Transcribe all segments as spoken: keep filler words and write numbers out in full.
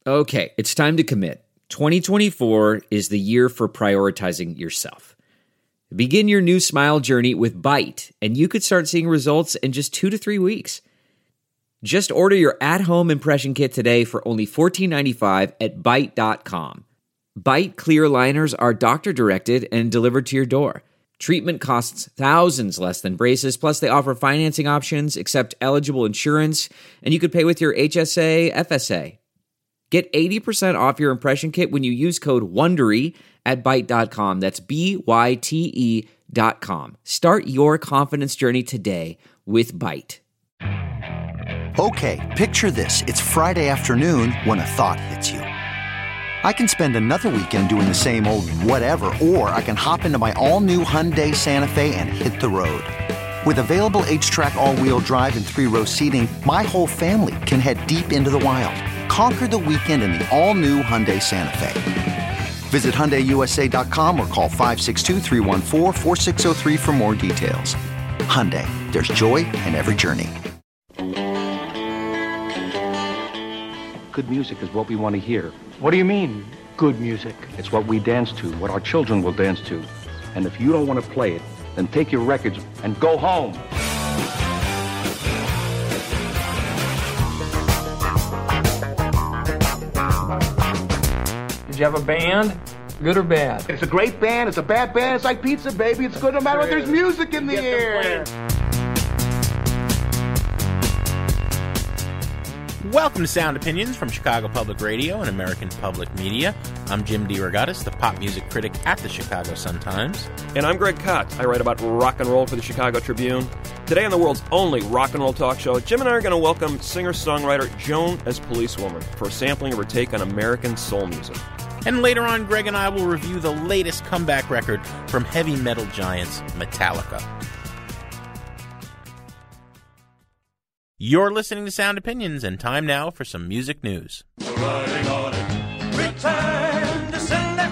Okay, it's time to commit. twenty twenty-four is the year for prioritizing yourself. Begin your new smile journey with Byte, and you could start seeing results in just two to three weeks. Just order your at-home impression kit today for only fourteen ninety-five at byte dot com. Byte clear aligners are doctor-directed and delivered to your door. Treatment costs thousands less than braces, plus they offer financing options, accept eligible insurance, and you could pay with your H S A, F S A. Get eighty percent off your impression kit when you use code WONDERY at byte dot com. That's B Y T E dot com. Start your confidence journey today with Byte. Okay, picture this. It's Friday afternoon when a thought hits you. I can spend another weekend doing the same old whatever, or I can hop into my all-new Hyundai Santa Fe and hit the road. With available H-Track all-wheel drive and three-row seating, my whole family can head deep into the wild. Conquer the weekend in the all-new Hyundai Santa Fe. Visit Hyundai U S A dot com or call five six two, three one four, four six zero three for more details. Hyundai, there's joy in every journey. Good music is what we want to hear. What do you mean, good music? It's what we dance to, what our children will dance to. And if you don't want to play it, then take your records and go home. Did you have a band? Good or bad? It's a great band. It's a bad band. It's like pizza, baby. It's good no matter what. There's music in the air. Welcome to Sound Opinions from Chicago Public Radio and American Public Media. I'm Jim DeRogatis, the pop music critic at the Chicago Sun-Times. And I'm Greg Kot. I write about rock and roll for the Chicago Tribune. Today on the world's only rock and roll talk show, Jim and I are going to welcome singer-songwriter Joan as Policewoman for a sampling of her take on American soul music. And later on, Greg and I will review the latest comeback record from heavy metal giants Metallica. You're listening to Sound Opinions, and time now for some music news. Riding on it. Return to sender.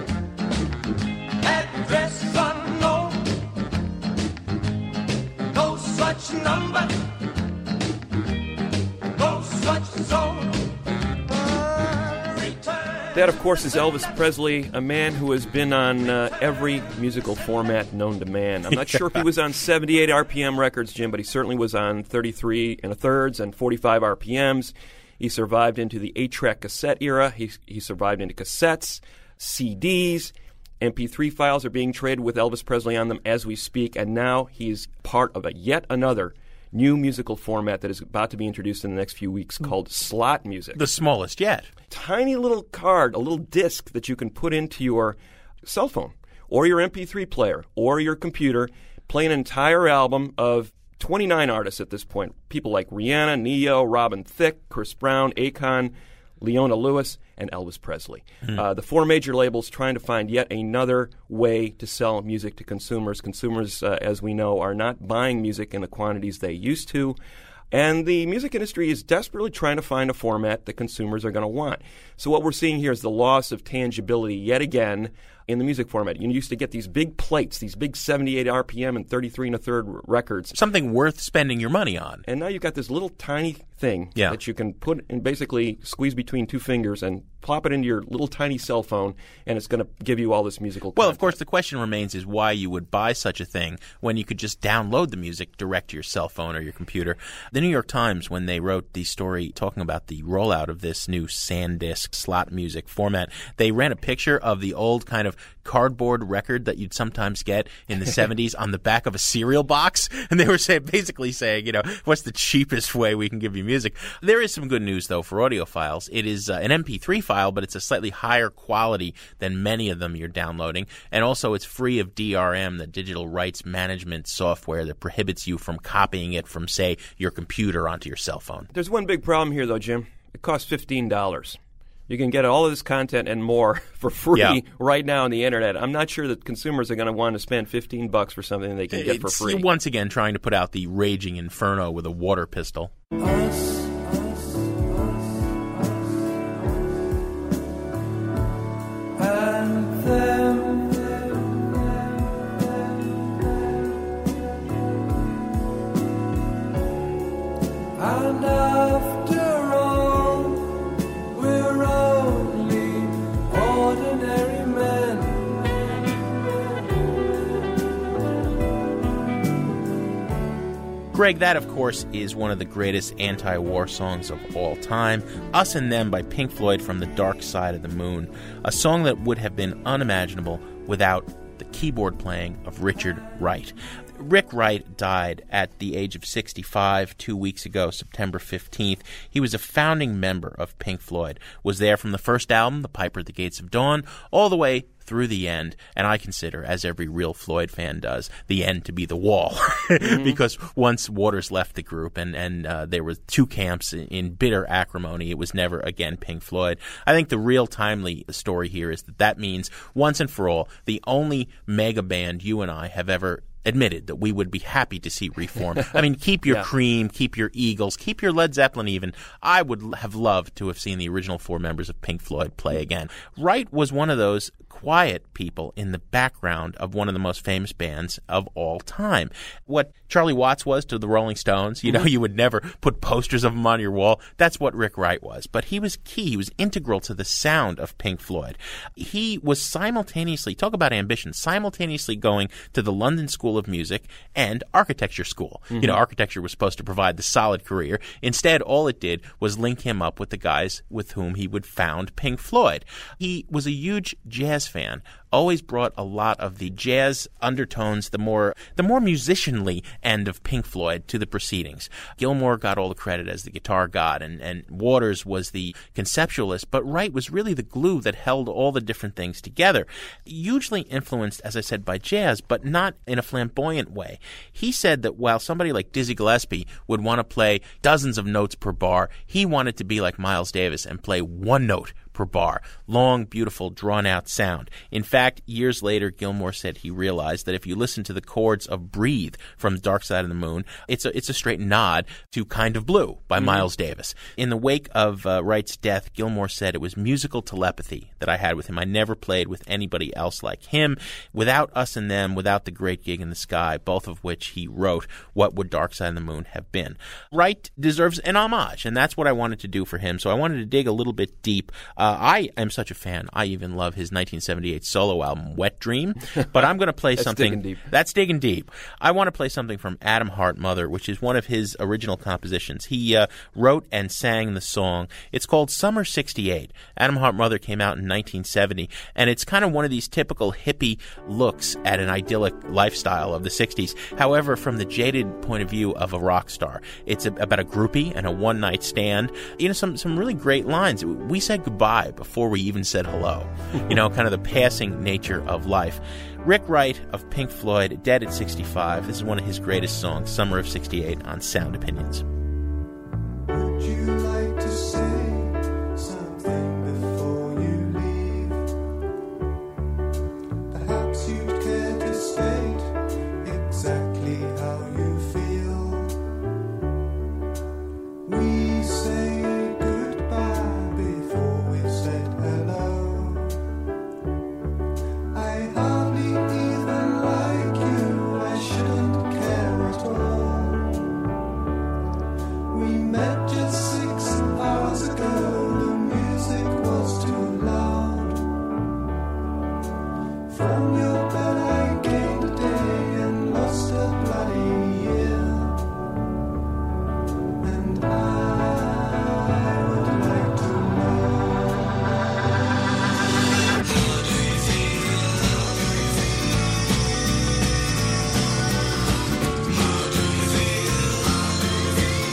Address unknown. No such number. No such zone. That, of course, is Elvis Presley, a man who has been on uh, every musical format known to man. I'm not sure if he was on seventy-eight R P M records, Jim, but he certainly was on thirty-three and a thirds and forty-five R P Ms. He survived into the eight-track cassette era. He, he survived into cassettes, C Ds. M P three files are being traded with Elvis Presley on them as we speak, and now he's part of a yet another new musical format that is about to be introduced in the next few weeks called slot music. The smallest yet. Tiny little card, a little disc that you can put into your cell phone or your M P three player or your computer, play an entire album of twenty-nine artists at this point. People like Rihanna, Ne-Yo, Robin Thicke, Chris Brown, Akon, Leona Lewis, and Elvis Presley. Mm. Uh, the four major labels trying to find yet another way to sell music to consumers. Consumers, uh, as we know, are not buying music in the quantities they used to. And the music industry is desperately trying to find a format that consumers are going to want. So what we're seeing here is the loss of tangibility yet again in the music format. You used to get these big plates, these big seventy-eight R P M and thirty-three and a third records. Something worth spending your money on. And now you've got this little tiny thing yeah. that you can put and basically squeeze between two fingers and plop it into your little tiny cell phone, and it's going to give you all this musical content. Well, of course, the question remains is why you would buy such a thing when you could just download the music direct to your cell phone or your computer. The New York Times, when they wrote the story talking about the rollout of this new SanDisk slot music format, they ran a picture of the old kind of cardboard record that you'd sometimes get in the seventies on the back of a cereal box, and they were say, basically saying, you know, what's the cheapest way we can give you music? There is some good news, though, for audiophiles. It is uh, an M P three file, but it's a slightly higher quality than many of them you're downloading, and also it's free of D R M, the digital rights management software that prohibits you from copying it from, say, your computer onto your cell phone. There's one big problem here, though, Jim. It costs fifteen dollars. You can get all of this content and more for free yeah. right now on the internet. I'm not sure that consumers are going to want to spend fifteen bucks for something they can get for it's free. Once again, trying to put out the raging inferno with a water pistol. Us. And them, and after all, we're Greg, that, of course, is one of the greatest anti-war songs of all time, Us and Them by Pink Floyd from the Dark Side of the Moon, a song that would have been unimaginable without the keyboard playing of Richard Wright. Rick Wright died at the age of sixty-five two weeks ago, September fifteenth. He was a founding member of Pink Floyd, was there from the first album, The Piper at the Gates of Dawn, all the way through the end, and I consider, as every real Floyd fan does, the end to be the wall. mm-hmm. Because once Waters left the group and, and uh, there were two camps in, in bitter acrimony, it was never again Pink Floyd. I think the real timely story here is that that means, once and for all, the only mega band you and I have ever admitted that we would be happy to see reform. I mean, keep your yeah. Cream, keep your Eagles, keep your Led Zeppelin even. I would have loved to have seen the original four members of Pink Floyd play again. Wright was one of those quiet people in the background of one of the most famous bands of all time. What Charlie Watts was to the Rolling Stones, you know, you would never put posters of him on your wall. That's what Rick Wright was. But he was key. He was integral to the sound of Pink Floyd. He was simultaneously, talk about ambition, simultaneously going to the London School of Music and architecture school. Mm-hmm. You know, architecture was supposed to provide the solid career. Instead, all it did was link him up with the guys with whom he would found Pink Floyd. He was a huge jazz fan, always brought a lot of the jazz undertones, the more the more musicianly end of Pink Floyd to the proceedings. Gilmour got all the credit as the guitar god, and, and Waters was the conceptualist, but Wright was really the glue that held all the different things together. Hugely influenced, as I said, by jazz, but not in a flamboyant way. He said that while somebody like Dizzy Gillespie would want to play dozens of notes per bar, he wanted to be like Miles Davis and play one note per bar. Long, beautiful, drawn-out sound. In fact, years later, Gilmour said he realized that if you listen to the chords of Breathe from Dark Side of the Moon, it's a, it's a straight nod to Kind of Blue by mm-hmm. Miles Davis. In the wake of uh, Wright's death, Gilmour said it was musical telepathy that I had with him. I never played with anybody else like him. Without Us and Them, without The Great Gig in the Sky, both of which he wrote, what would Dark Side of the Moon have been? Wright deserves an homage, and that's what I wanted to do for him. So I wanted to dig a little bit deep. Uh, I am such a fan. I even love his nineteen seventy-eight solo album, Wet Dream. But I'm going to play that's something. Digging deep. That's digging deep. I want to play something from Adam Hart Mother, which is one of his original compositions. He uh, wrote and sang the song. It's called Summer sixty-eight. Adam Hart Mother came out in nineteen seventy, and it's kind of one of these typical hippie looks at an idyllic lifestyle of the sixties. However, from the jaded point of view of a rock star. It's a, about a groupie and a one-night stand. You know, some, some really great lines. We said goodbye before we even said hello. You know, kind of the passing nature of life. Rick Wright of Pink Floyd, dead at sixty-five. This is one of his greatest songs, Summer of sixty-eight, on Sound Opinions. Would you like to say something before you leave? Perhaps you'd care to state exactly how you feel. We say goodbye before we've said hello. I hardly even like you, I shouldn't care at all. We met just six hours ago, the music was too loud. From your bed I gained a day and lost a bloody year. And I would like to know, how do you feel, how do you feel, how do you feel, how do you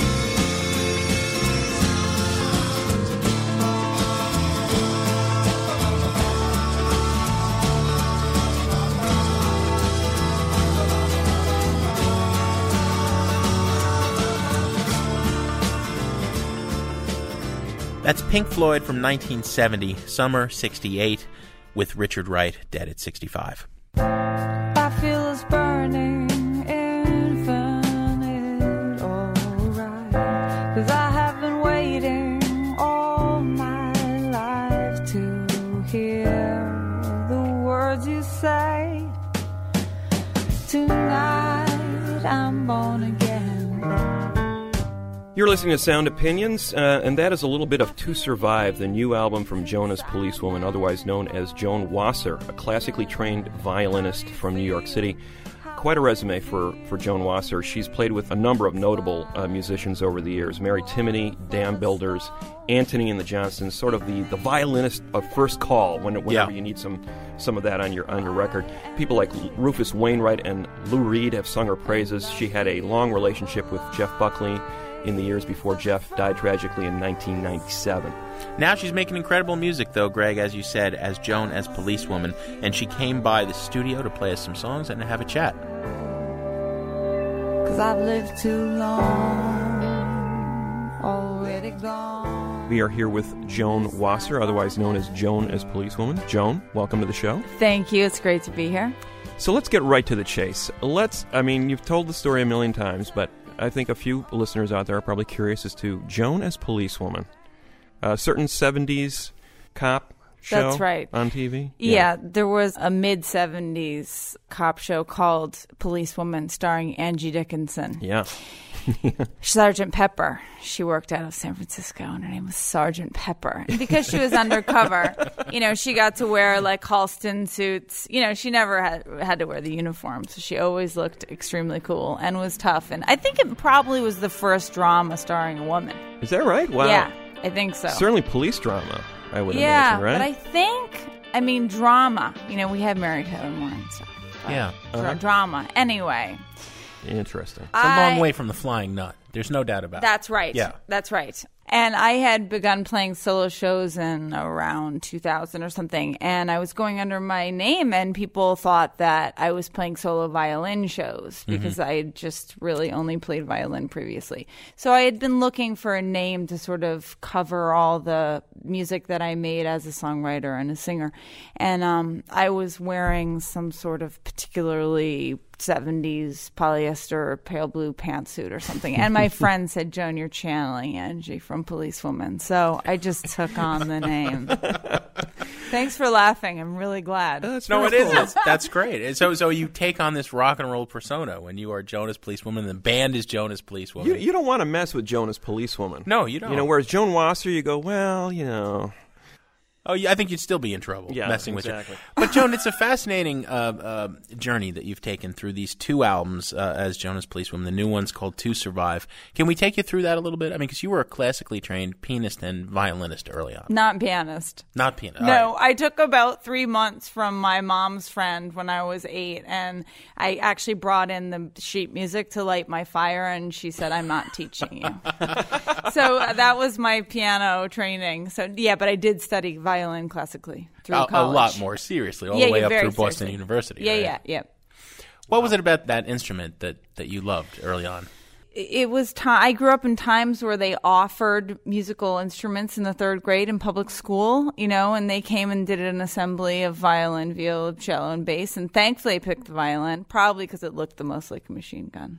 That's Pink Floyd from nineteen seventy, Summer sixty-eight, with Richard Wright, dead at sixty-five. I feel it's burning infinite, alright, 'cause I have been waiting all my life to hear the words you say. Tonight I'm born again. You're listening to Sound Opinions, uh, and that is a little bit of To Survive, the new album from Jonas Policewoman, otherwise known as Joan Wasser, a classically trained violinist from New York City. quite a resume for, for Joan Wasser. She's played with a number of notable uh, musicians over the years. Mary Timony, Dam Builders, Anthony and the Johnsons, sort of the, the violinist of first call when, whenever Yeah. you need some some of that on your on your record. People like Rufus Wainwright and Lou Reed have sung her praises. She had a long relationship with Jeff Buckley in the years before Jeff died tragically in nineteen ninety-seven. Now she's making incredible music, though, Greg, as you said, as Joan as Policewoman, and she came by the studio to play us some songs and to have a chat. Cause I've lived too long, already gone. We are here with Joan Wasser, otherwise known as Joan as Policewoman. Joan, welcome to the show. Thank you. It's great to be here. So let's get right to the chase. Let's, I mean, you've told the story a million times, but I think a few listeners out there are probably curious as to Joan as Policewoman. A certain seventies cop show That's right. on T V? Yeah. yeah, there was a mid-seventies cop show called Policewoman starring Angie Dickinson. Yeah. Sergeant Pepper. She worked out of San Francisco, and her name was Sergeant Pepper. And because she was undercover, you know, she got to wear, like, Halston suits. You know, she never had, had to wear the uniform, so she always looked extremely cool and was tough. And I think it probably was the first drama starring a woman. Is that right? Wow. Yeah, I think so. Certainly police drama, I would yeah, imagine, right? but I think, I mean, drama. You know, we had Mary Tyler Moore and stuff. Yeah. Dra- Uh-huh. Drama. Anyway. Interesting. It's a I- long way from the flying nut. There's no doubt about That's it. right. Yeah. That's right. And I had begun playing solo shows in around two thousand or something, and I was going under my name, and people thought that I was playing solo violin shows because Mhm. I had just really only played violin previously. So I had been looking for a name to sort of cover all the music that I made as a songwriter and a singer. And um, I was wearing some sort of particularly seventies polyester pale blue pantsuit or something. And my friend said, Joan, you're channeling Angie from Policewoman. So I just took on the name. Thanks for laughing. I'm really glad. That's No, it is. That's, that's great. And So, so you take on this rock and roll persona when you are Joan as Policewoman, and the band is Joan as Policewoman. You, you don't want to mess with Joan as Policewoman. No, you don't. You know, whereas Joan Wasser, you go, well, you know. Oh, yeah, I think you'd still be in trouble Yeah, messing exactly. with her. But, Joan, it's a fascinating uh, uh, journey that you've taken through these two albums uh, as Joan as Policewoman. The new one's called To Survive. Can we take you through that a little bit? I mean, because you were a classically trained pianist and violinist early on. Not pianist. Not pianist. No, I took about three months from my mom's friend when I was eight, and I actually brought in the sheet music to light my fire, and she said, I'm not teaching you. So uh, that was my piano training. So, yeah, but I did study violin classically through a, college. a lot more seriously, all Yeah, the way yeah, up very through Boston seriously. University. Yeah, right? yeah, yeah. What was it about that instrument that, that you loved early on? It was time. I grew up in times where they offered musical instruments in the third grade in public school, you know, and they came and did an assembly of violin, viola, cello, and bass. And thankfully, I picked the violin, probably because it looked the most like a machine gun.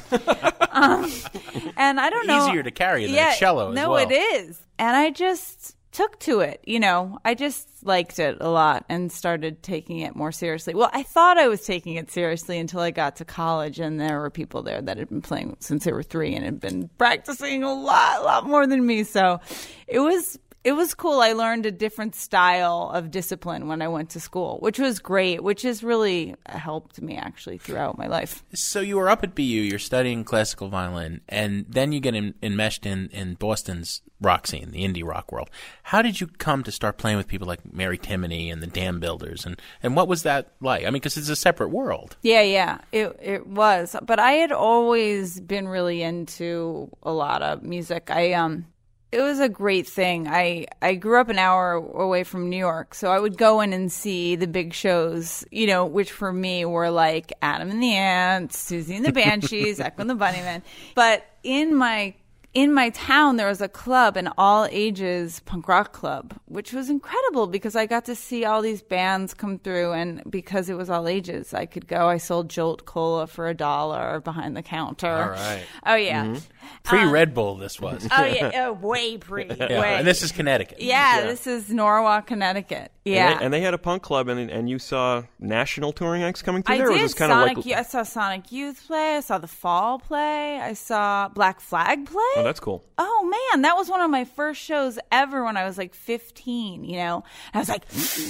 um, and I don't know. Easier to carry than yeah, a cello as no, well. it is. And I just took to it, you know. I just liked it a lot and started taking it more seriously. Well, I thought I was taking it seriously until I got to college, and there were people there that had been playing since they were three and had been practicing a lot, a lot more than me. So it was it was cool. I learned a different style of discipline when I went to school, which was great, which has really helped me actually throughout my life. So you were up at B U, you're studying classical violin, and then you get in, enmeshed in, in Boston's rock scene, the indie rock world. How did you come to start playing with people like Mary Timony and the Dam Builders, and, and what was that like? I mean, because it's a separate world. Yeah, yeah, it it was. But I had always been really into a lot of music. I um, it was a great thing. I I grew up an hour away from New York, so I would go in and see the big shows, you know, which for me were like Adam and the Ants, Susie and the Banshees, Echo and the Bunnymen. But in my In my town, there was a club, an all-ages punk rock club, which was incredible because I got to see all these bands come through, and because it was all ages, I could go. I sold Jolt Cola for a dollar behind the counter. All right. Oh, yeah. Mm-hmm. Pre-Red Bull, this was. Oh, yeah. Oh, way pre. Yeah, way. and this is Connecticut. Yeah, Yeah. this is Norwalk, Connecticut. Yeah. And they, and they had a punk club, and and you saw national touring acts coming through I there? Or was did. this kind of Sonic, like... Youth- I saw Sonic Youth play. I saw The Fall play. I saw Black Flag play. Oh, that's cool. Oh, man, that was one of my first shows ever when I was like fifteen, you know? And I was like,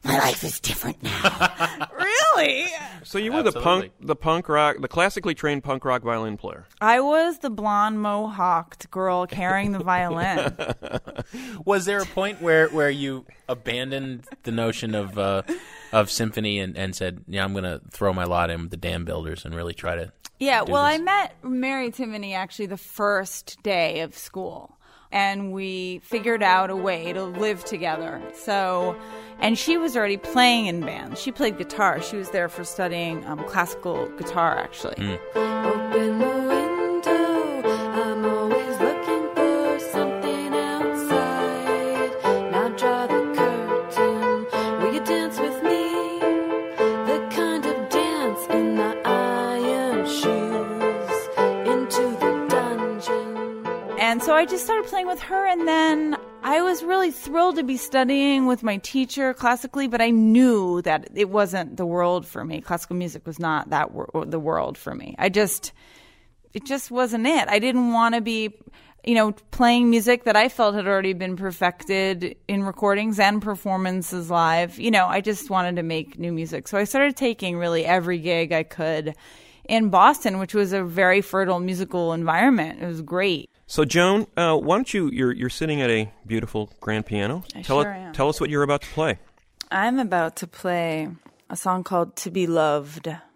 My life is different now. Really? So you were the punk, the punk rock, the classically trained punk rock violin player. I was the blonde mohawked girl carrying the violin. Was there a point where, where you abandoned the notion of uh, of symphony and, and said, yeah, I'm going to throw my lot in with the Dam Builders and really try to Yeah, do well, this? I met Mary Timoney actually the first day of school. And we figured out a way to live together. So, and she was already playing in bands. She played guitar. She was there for studying um, classical guitar, actually. Mm. Open the window, I'm always looking for something outside. Now draw the curtain, will you dance with me? The kind of dance in the iron shoes into the dungeon. And so I just started playing with her, and then I was really thrilled to be studying with my teacher classically, but I knew that it wasn't the world for me. Classical music was not that wor- the world for me. I just, it just wasn't it. I didn't want to be, you know, playing music that I felt had already been perfected in recordings and performances live. You know, I just wanted to make new music. So I started taking really every gig I could in Boston, which was a very fertile musical environment. It was great. So, Joan, uh, why don't you, you're you're sitting at a beautiful grand piano. I tell sure it, am. Tell us what you're about to play. I'm about to play a song called To Be Loved. And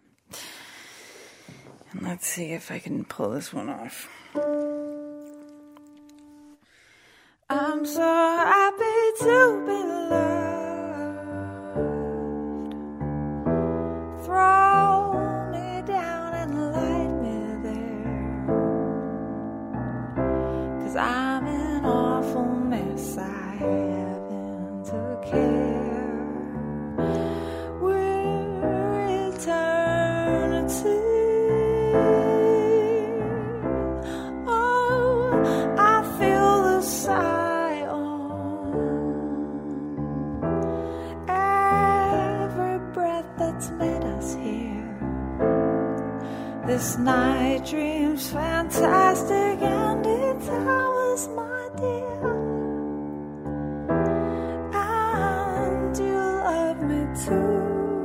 let's see if I can pull this one off. I'm so happy to be loved. Throw me down and light me there. 'Cause I'm an awful mess. I haven't a care. We're eternity. Oh, I feel the sigh on every breath that's made us here. This night dream's fantastic and it's ours, my dear. And you love me too.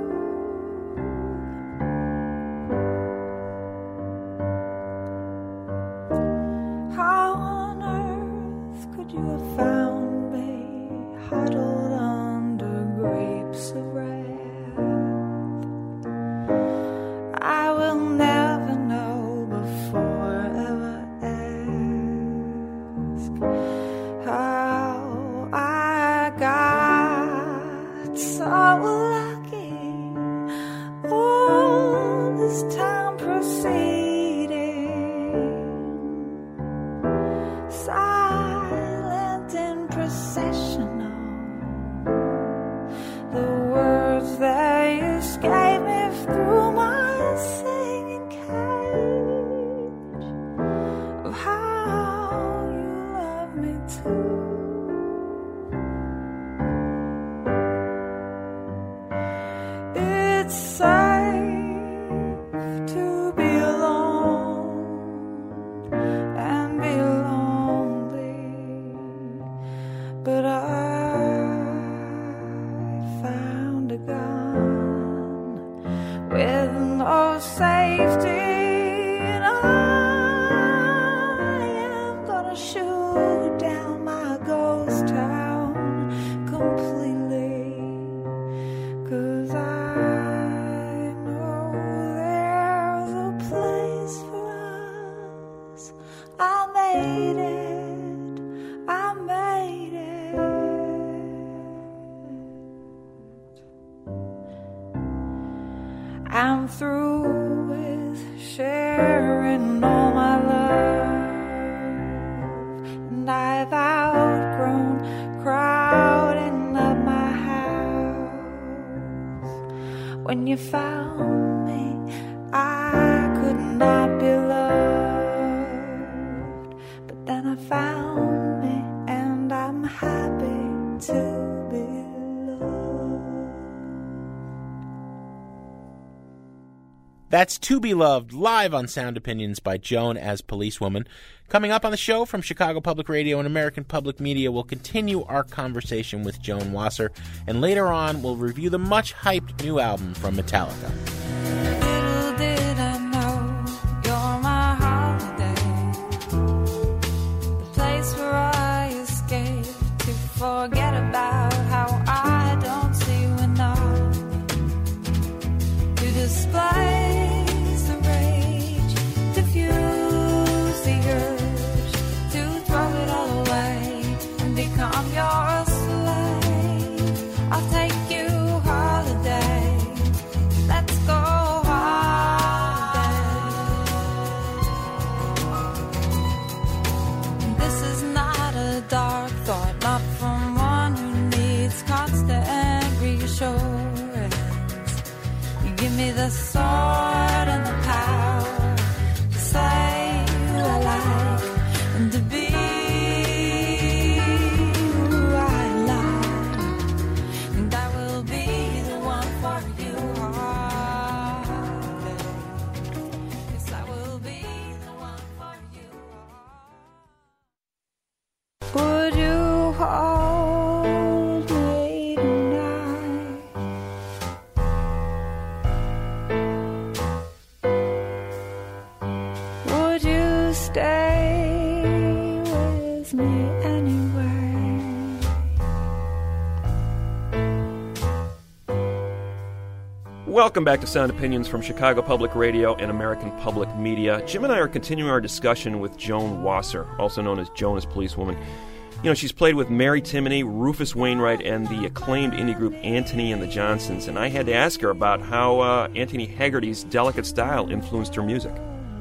How on earth could you have found me huddled under grapes of wrath? I will never know before ever ask how I got so lucky. All this time proceeding, silent and processional. The words they escape me through my singing cage of how you love me too. It's safe to be alone and be lonely, but I found a gun with no safety, and I am gonna shoot down my ghost town completely, 'cause I know there's a place for us. I made it, I made it. I'm through with sharing all my love, and I've outgrown crowding up my house. When you found me, I could not be loved, but then I found me, and I'm happy to be loved. That's To Be Loved, live on Sound Opinions by Joan as Policewoman. Coming up on the show from Chicago Public Radio and American Public Media, we'll continue our conversation with Joan Wasser, and later on we'll review the much-hyped new album from Metallica. Little did I know you're my holiday, the place where I escape to forget about how I don't see you enough, to displace the rage, diffuse the urge, to throw it all away and become your slave. I'll take you holiday. Let's go holiday. This is not a dark thought, not from one who needs constant reassurance. You give me the sword and the power to say who I like and to be who I like. And I will be the one for you, holiday. Yes, I will be the one for you. Would you hold me tonight? Would you stay with me anyway? Welcome back to Sound Opinions from Chicago Public Radio and American Public Media. Jim and I are continuing our discussion with Joan Wasser, also known as Joan as Policewoman. You know, she's played with Mary Timony, Rufus Wainwright, and the acclaimed indie group Antony and the Johnsons, and I had to ask her about how uh, Anthony Haggerty's delicate style influenced her music.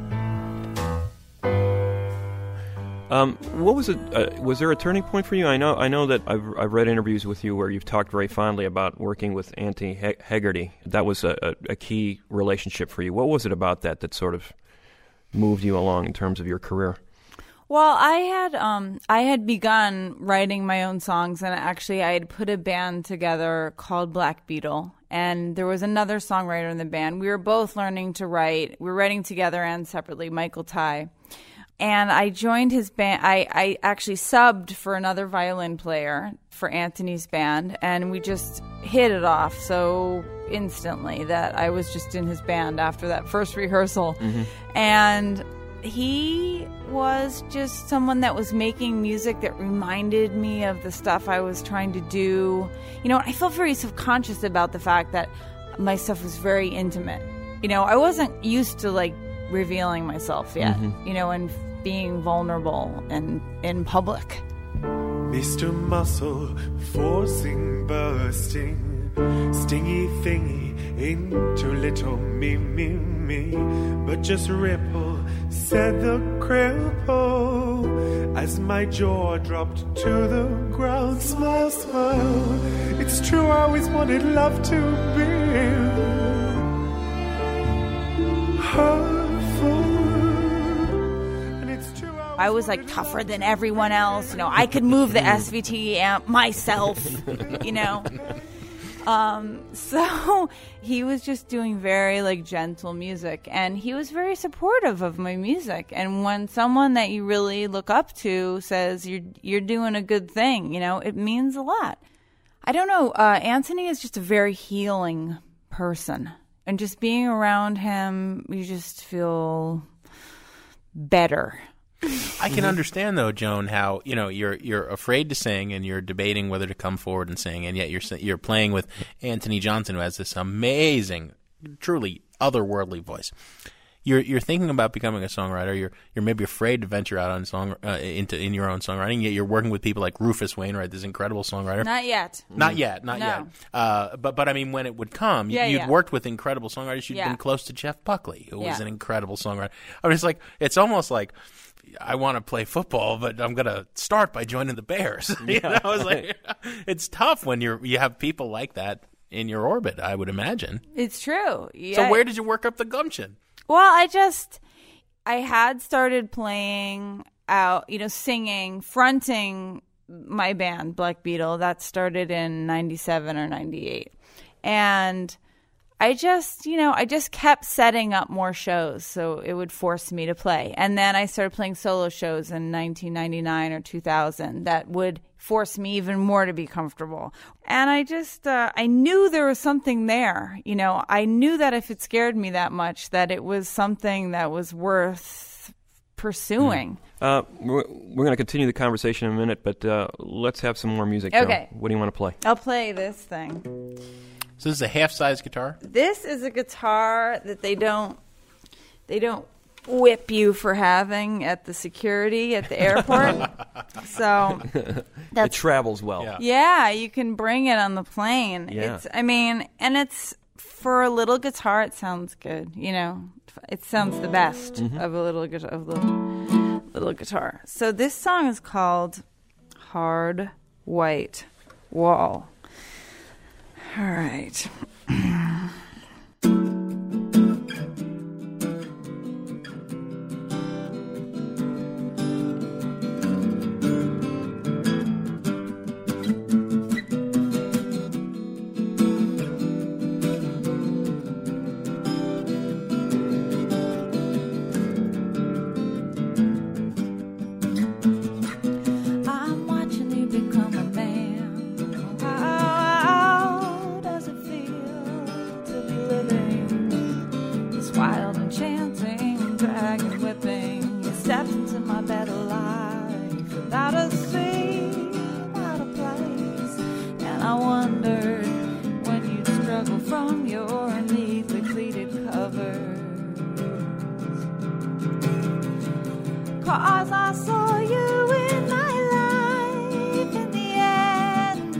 Um, what was it? Uh, was there a turning point for you? I know, I know that I've, I've read interviews with you where you've talked very fondly about working with Anthony ha- Haggerty. That was a, a, a key relationship for you. What was it about that that sort of moved you along in terms of your career? Well, I had um, I had begun writing my own songs, and actually I had put a band together called Black Beetle, and there was another songwriter in the band. We were both learning to write. We were writing together and separately, Michael Ty. And I joined his band. I, I actually subbed for another violin player for Anthony's band, and we just hit it off so instantly that I was just in his band after that first rehearsal. Mm-hmm. And he was just someone that was making music that reminded me of the stuff I was trying to do. You know, I felt very self-conscious about the fact that my stuff was very intimate. You know, I wasn't used to, like, revealing myself yet, mm-hmm. you know, and being vulnerable and in public. Mister Muscle forcing, bursting, stingy thingy into little me, me, me. But just ripple, said the cripple, as my jaw dropped to the ground. Smile, smile, it's true, I always wanted love to be hurtful. I was like tougher than everyone else. You know, I could move the S V T amp myself, you know. Um, so he was just doing very like gentle music, and he was very supportive of my music. And when someone that you really look up to says you're you're doing a good thing, you know, it means a lot. I don't know. Uh, Anthony is just a very healing person, and just being around him, you just feel better. I can understand, though, Joan, how you know you're you're afraid to sing and you're debating whether to come forward and sing, and yet you're you're playing with Anthony Johnson, who has this amazing, truly otherworldly voice. You're you're thinking about becoming a songwriter. You're you're maybe afraid to venture out on song uh, into in your own songwriting. Yet you're working with people like Rufus Wainwright, this incredible songwriter. Not yet. Not yet. Not no. yet. Uh, but but I mean, when it would come, yeah, you'd yeah. worked with incredible songwriters. You'd yeah. been close to Jeff Buckley, who yeah. was an incredible songwriter. I mean, it's like it's almost like I want to play football, but I'm going to start by joining the Bears. you know, it's like it's tough when you're you have people like that in your orbit, I would imagine. It's true. Yeah. So where did you work up the gumption? Well, I just I had started playing out, you know, singing, fronting my band Black Beetle. That started in ninety-seven or ninety-eight. And I just, you know, I just kept setting up more shows, so it would force me to play. And then I started playing solo shows in nineteen ninety-nine or two thousand that would force me even more to be comfortable. And I just, uh, I knew there was something there. You know, I knew that if it scared me that much, that it was something that was worth pursuing. Uh, we're we're going to continue the conversation in a minute, but uh, let's have some more music. Okay. Joe. What do you want to play? I'll play this thing. So this is a half-size guitar? This is a guitar that they don't they don't whip you for having at the security at the airport. So that's, it travels well. Yeah. yeah, you can bring it on the plane. Yeah. It's I mean, and it's for a little guitar. It sounds good. You know, it sounds the best Mm-hmm. of a little guitar. Of the little guitar. So this song is called "Hard White Wall." All right. I'm watching you become a man. How does it feel to be living this wild, enchanting, dragon whipping? You stepped into my bed alive without a seam out of place, and I wondered when you'd struggle from your neatly pleated covers. 'Cause I saw you in my life in the end,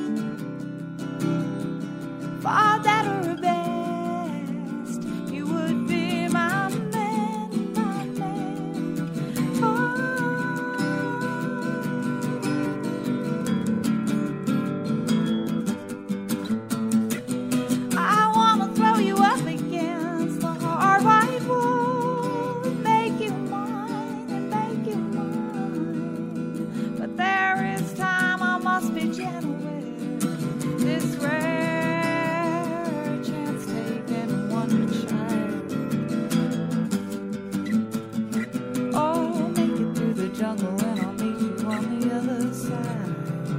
far better or best, you would be my man, my man. Oh. I wanna throw you up against the hard white wall and make you mine and make you mine. But there is time I must be gentle with this rare chance taken one child. Oh, make it through the jungle and I'll meet you on the other side.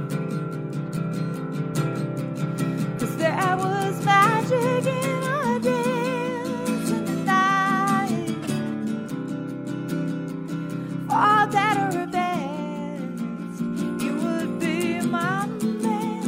'Cause there was magic in our dance in the night, far better or best, you would be my man,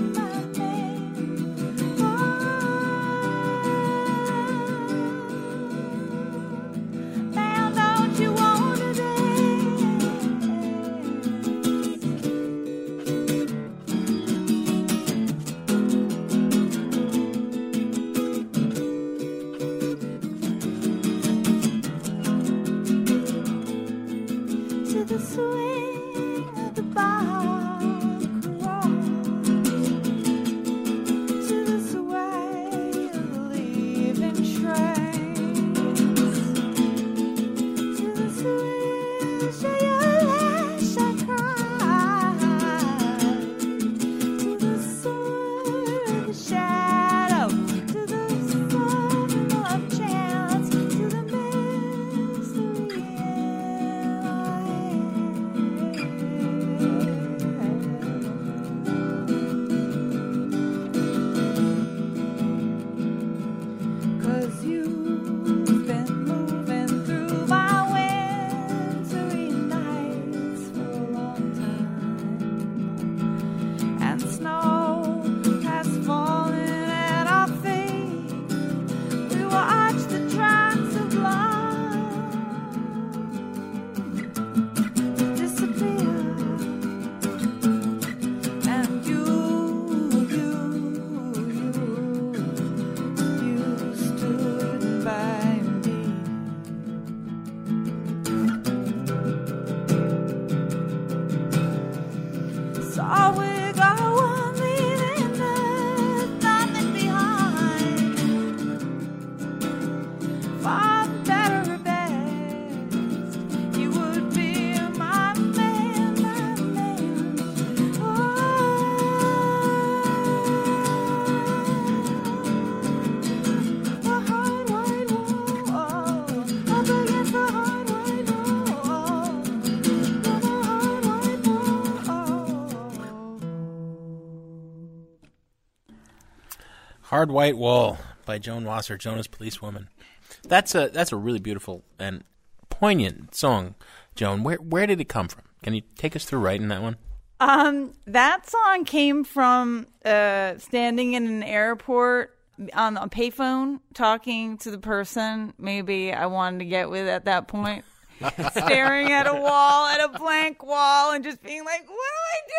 Hard White Wool by Joan Wasser, Jonas Policewoman. That's a that's a really beautiful and poignant song, Joan. Where where did it come from? Can you take us through writing that one? Um, that song came from uh, standing in an airport on a payphone, talking to the person maybe I wanted to get with at that point. Staring at a wall, at a blank wall, and just being like, what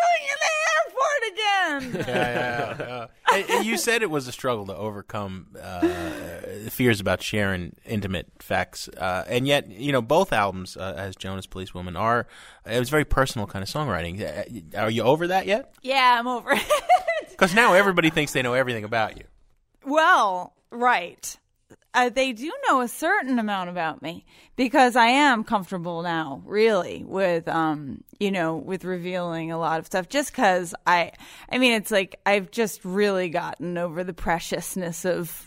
am I doing in the airport again? Yeah, yeah, yeah. And you said it was a struggle to overcome uh, fears about sharing intimate facts. Uh, and yet, you know, both albums, uh, as Jonas Policewoman, are, it was very personal kind of songwriting. Are you over that yet? Yeah, I'm over it. Because now everybody thinks they know everything about you. Well, right. Uh, they do know a certain amount about me because I am comfortable now, really, with, um, you know, with revealing a lot of stuff. Just because I, I mean, it's like I've just really gotten over the preciousness of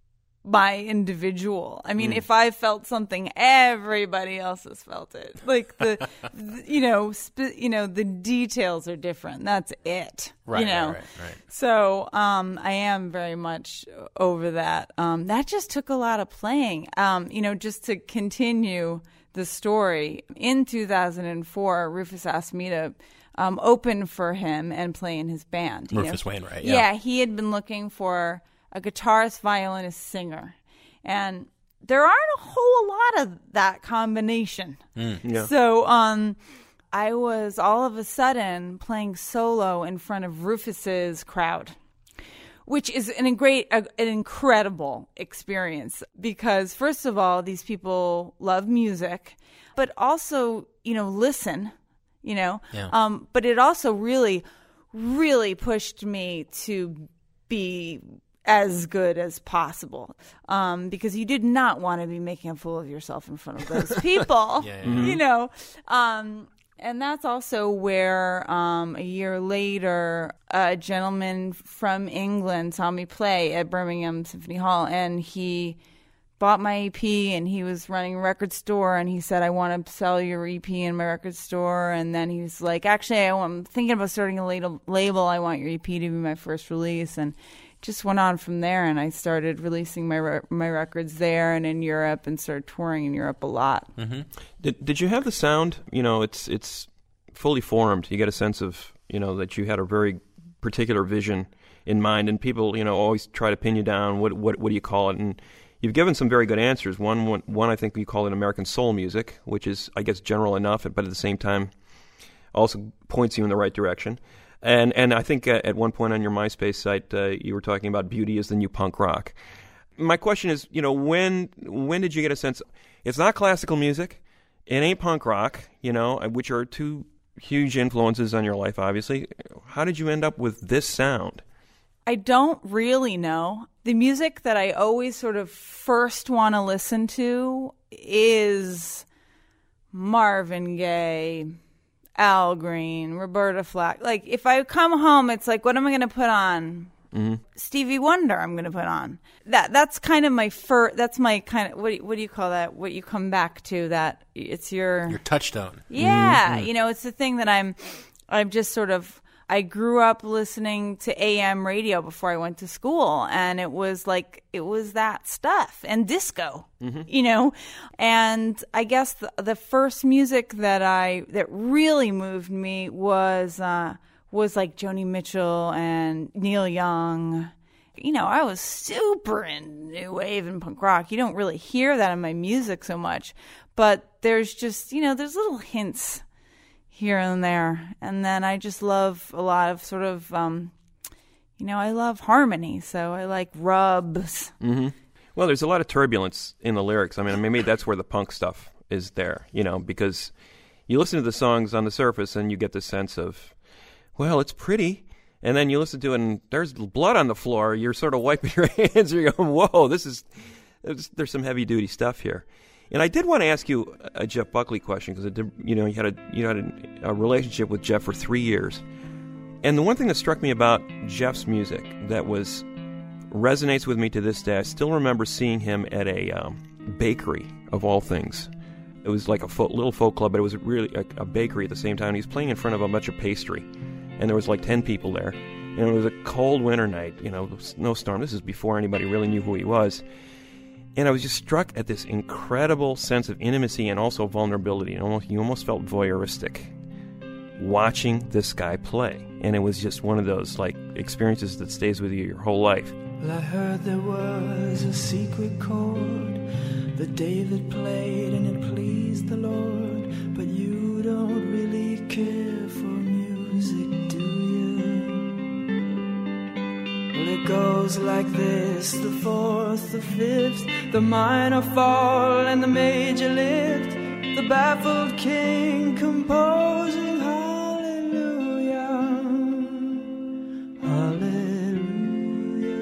my individual. I mean, mm. if I felt something, everybody else has felt it. Like the, the you know, sp- you know, the details are different. That's it. Right. You know. Right, right, right. So, um, I am very much over that. Um, that just took a lot of playing. Um, you know, just to continue the story. In two thousand four, Rufus asked me to um, open for him and play in his band. Rufus know? Wainwright. Yeah. Yeah, he had been looking for a guitarist, violinist, singer. And there aren't a whole lot of that combination. Mm, yeah. So um, I was all of a sudden playing solo in front of Rufus's crowd, which is an, great, a, an incredible experience because, first of all, these people love music, but also, you know, listen, you know. Yeah. Um, but it also really, really pushed me to be as good as possible, um, because you did not want to be making a fool of yourself in front of those people, yeah, yeah, yeah. yeah. you know. Um, and that's also where um, a year later, a gentleman from England saw me play at Birmingham Symphony Hall, and he bought my E P, and he was running a record store, and he said, I want to sell your E P in my record store. And then he was like, actually, I'm thinking about starting a label. I want your E P to be my first release. And just went on from there, and I started releasing my re- my records there and in Europe, and started touring in Europe a lot. Mm-hmm. Did Did you have the sound? You know, it's it's fully formed. You get a sense of, you know, that you had a very particular vision in mind, and people, you know, always try to pin you down. What what what do you call it? And you've given some very good answers. One one, one I think you call it American soul music, which is, I guess, general enough, but at the same time also points you in the right direction. And and I think uh, at one point on your MySpace site, uh, you were talking about beauty is the new punk rock. My question is, you know, when when did you get a sense? It's not classical music, it ain't punk rock, you know, which are two huge influences on your life, obviously. How did you end up with this sound? I don't really know. The music that I always sort of first want to listen to is Marvin Gaye, Al Green, Roberta Flack. Like, if I come home, it's like, what am I going to put on? Mm-hmm. Stevie Wonder I'm going to put on. That That's kind of my first, that's my kind of, what do, what do you call that? What you come back to, that it's your... Your touchstone. Yeah. Mm-hmm. You know, it's the thing that I'm, I'm just sort of, I grew up listening to A M radio before I went to school, and it was like, it was that stuff, and disco, mm-hmm. you know, and I guess the, the first music that I, that really moved me was, uh, was like Joni Mitchell and Neil Young. You know, I was super in new wave and punk rock. You don't really hear that in my music so much, but there's just, you know, there's little hints here and there. And then I just love a lot of sort of, um, you know, I love harmony. So I like rubs. Mm-hmm. Well, there's a lot of turbulence in the lyrics. I mean, maybe that's where the punk stuff is there, you know, because you listen to the songs on the surface and you get the sense of, well, it's pretty. And then you listen to it and there's blood on the floor. You're sort of wiping your hands. You're going, whoa, this is, there's some heavy duty stuff here. And I did want to ask you a Jeff Buckley question, because you know you had a you had a, a relationship with Jeff for three years, and the one thing that struck me about Jeff's music that was resonates with me to this day, I still remember seeing him at a um, bakery of all things. It was like a folk, little folk club, but it was really a, a bakery at the same time. He was playing in front of a bunch of pastry, and there was like ten people there, And it was a cold winter night, you know, snowstorm. This is before anybody really knew who he was. And I was just struck at this incredible sense of intimacy and also vulnerability. And almost, you almost felt voyeuristic watching this guy play. And it was just one of those, like, experiences that stays with you your whole life. Well, I heard there was a secret chord that David played and it pleased the Lord. But you don't really care for music, do you? Well, it goes like this: the fourth, the fifth, the minor fall and the major lift, the baffled king composing hallelujah, hallelujah,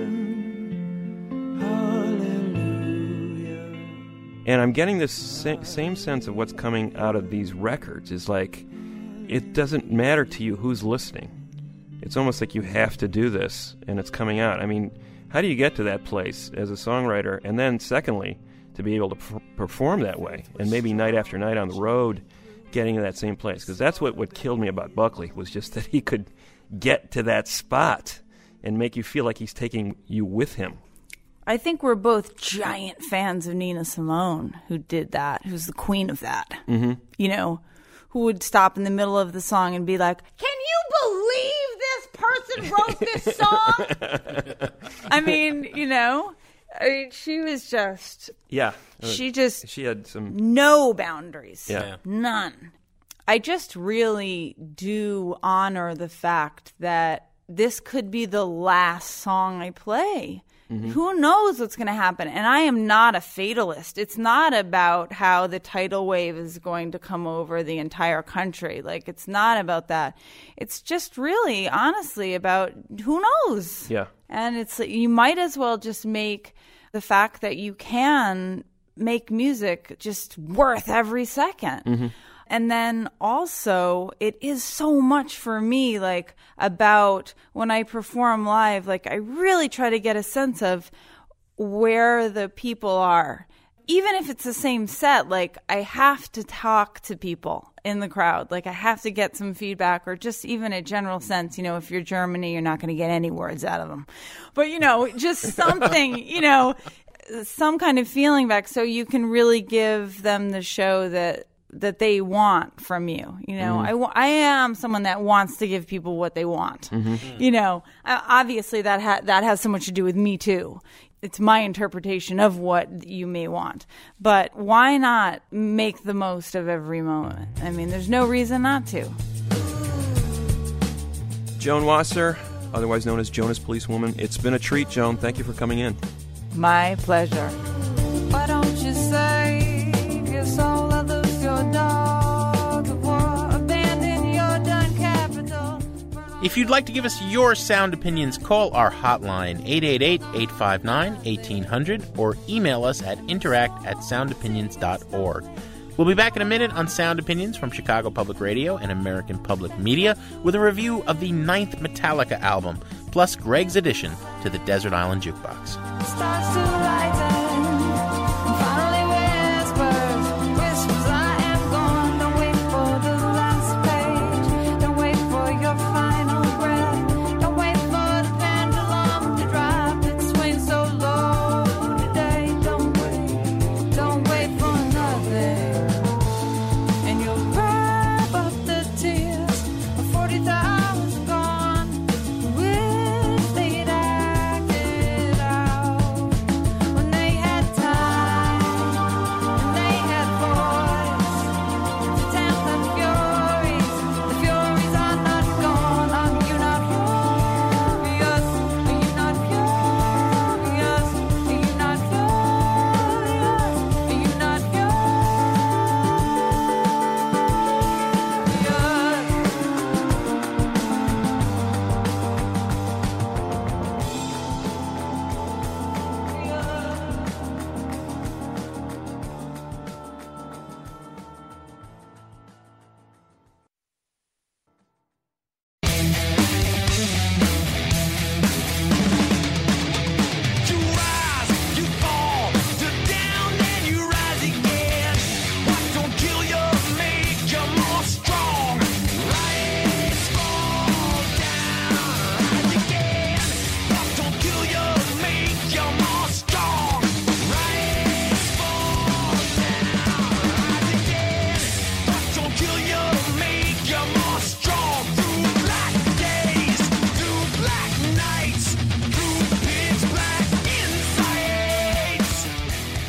hallelujah. And I'm getting this sa- same sense of what's coming out of these records. Is like, it doesn't matter to you who's listening. It's almost like you have to do this, and it's coming out. I mean, how do you get to that place as a songwriter? And then, secondly, to be able to p- perform that way, and maybe night after night on the road, getting to that same place. Because that's what, what killed me about Buckley, was just that he could get to that spot and make you feel like he's taking you with him. I think we're both giant fans of Nina Simone, who did that, who's the queen of that. Mm-hmm. You know, who would stop in the middle of the song and be like, "Can you believe this person wrote this song?" I mean, you know, I mean, she was just... Yeah. She just... She had some... No boundaries. Yeah. None. I just really do honor the fact that this could be the last song I play. Mm-hmm. Who knows what's going to happen? And I am not a fatalist. It's not about how the tidal wave is going to come over the entire country. Like, it's not about that. It's just really, honestly, about who knows? Yeah. And it's you might as well just make the fact that you can make music just worth every second. Mm-hmm. And then also, it is so much for me, like, about when I perform live, like, I really try to get a sense of where the people are. Even if it's the same set, like, I have to talk to people in the crowd. Like, I have to get some feedback, or just even a general sense. You know, if you're Germany, you're not going to get any words out of them. But, you know, just something, you know, some kind of feeling back, so you can really give them the show that that they want from you. You know, Mm-hmm. I, wa- I am someone that wants to give people what they want. Mm-hmm. You know, uh, obviously that ha- that has so much to do with me too. It's my interpretation of what you may want. But why not make the most of every moment? I mean, there's no reason not to. Joan Wasser, otherwise known as Jonas Policewoman. It's been a treat, Joan. Thank you for coming in. My pleasure. Why don't you save your soul and lose your dog or abandon your done capital? If you'd like to give us your sound opinions, call our hotline eight eight eight, eight five nine, eighteen hundred or email us at interact at sound opinions dot org. We'll be back in a minute on Sound Opinions from Chicago Public Radio and American Public Media with a review of the ninth Metallica album, plus Greg's addition to the Desert Island Jukebox. Starts to lighten, and finally whispers, whispers, I am gone. Don't wait for the last page. Don't wait for your final breath. Don't wait for the pendulum to drop. It swings so low today. Don't wait, don't wait for nothing. And you'll wrap up the tears of forty thousand gone. Wish they'd acted out when they had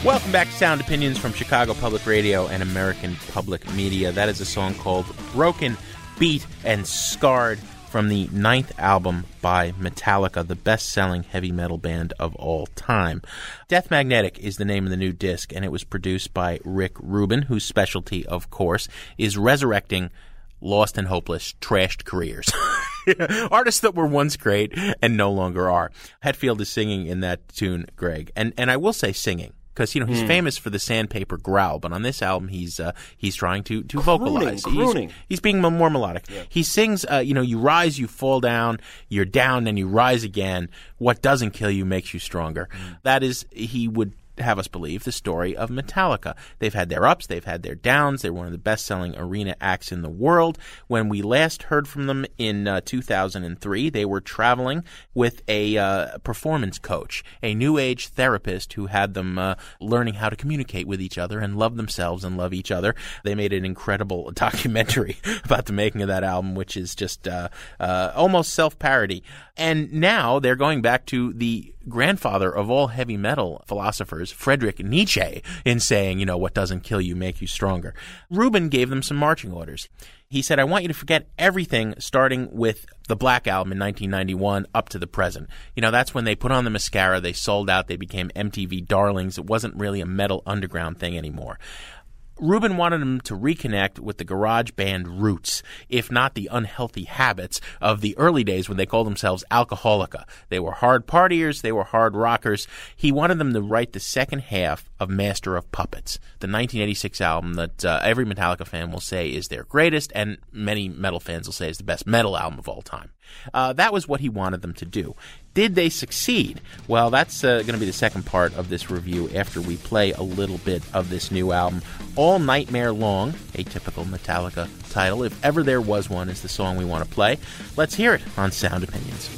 Welcome back to Sound Opinions from Chicago Public Radio and American Public Media. That is a song called Broken, Beat, and Scarred from the ninth album by Metallica, the best-selling heavy metal band of all time. Death Magnetic is the name of the new disc, and it was produced by Rick Rubin, whose specialty, of course, is resurrecting lost and hopeless, trashed careers. Artists that were once great and no longer are. Hetfield is singing in that tune, Greg. And and I will say singing, because, you know, he's mm. famous for the sandpaper growl, but on this album he's uh, he's trying to, to crooning, vocalize. Crooning. He's, he's being more melodic. Yeah. He sings, uh, you know, you rise, you fall down, you're down, then you rise again. What doesn't kill you makes you stronger. Mm. That is, he would have us believe, the story of Metallica. They've had their ups, they've had their downs. They're one of the best-selling arena acts in the world. When we last heard from them in uh, two thousand three, they were traveling with a uh, performance coach, a new age therapist who had them uh, learning how to communicate with each other and love themselves and love each other. They made an incredible documentary about the making of that album, which is just uh, uh, almost self-parody. And now they're going back to the grandfather of all heavy metal philosophers, Friedrich Nietzsche, in saying, you know, what doesn't kill you make you stronger. Rubin gave them some marching orders. He said, I want you to forget everything starting with the Black Album in nineteen ninety-one up to the present. You know, that's when they put on the mascara, they sold out, they became M T V darlings. It wasn't really a metal underground thing anymore. Rubin wanted them to reconnect with the garage band roots, if not the unhealthy habits of the early days when they called themselves Alcoholica. They were hard partiers, they were hard rockers. He wanted them to write the second half of Master of Puppets, the nineteen eighty-six album that uh, every Metallica fan will say is their greatest, and many metal fans will say is the best metal album of all time. Uh, that was what he wanted them to do. Did they succeed? Well, that's uh, going to be the second part of this review after we play a little bit of this new album. All Nightmare Long, a typical Metallica title, if ever there was one, is the song we want to play. Let's hear it on Sound Opinions.